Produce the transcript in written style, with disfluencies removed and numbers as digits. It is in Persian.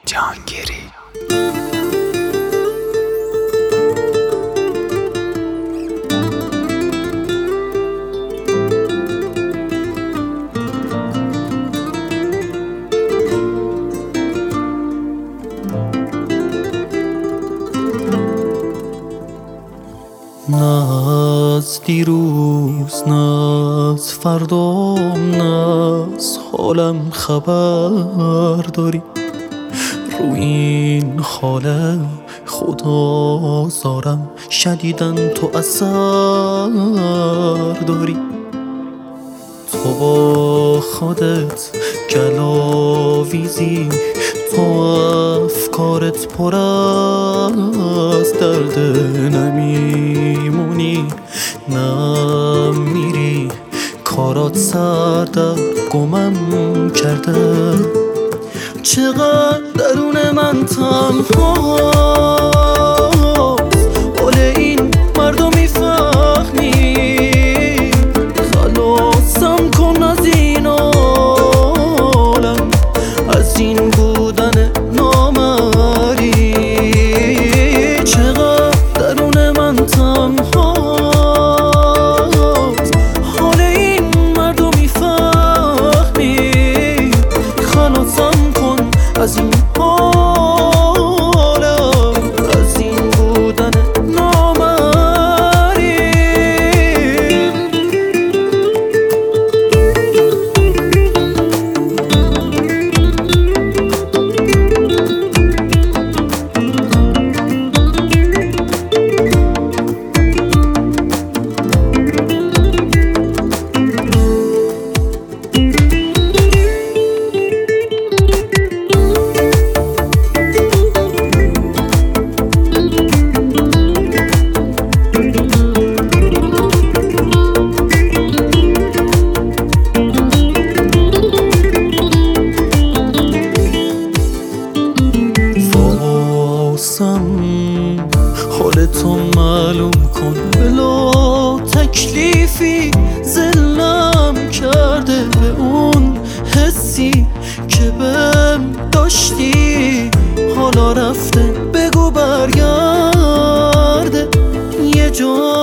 جهانگیری. نه از دیروز نه از فردام نه از حالم خبر داری، روی این حال خدا زارم شدیدن تو اثر داری. تو با خودت گلاویزی، تو افکارت پر از درد، نمیمونی نمیری، کارات سر در گمم کرده. چقدر درون من تنهاست، حال این مردم میفهمی، خلاصم کن از این عالم، از این بودن نامری. چقدر درون من تنهاست، حال این مردم میفهمی، خلاصم کن از این عالم، از این بودن نامری. حال تو معلوم کن، بلا تکلیفی ذلم کرده به اون حسی که بهم داشتی، حالا رفته بگو برگرده. یه جا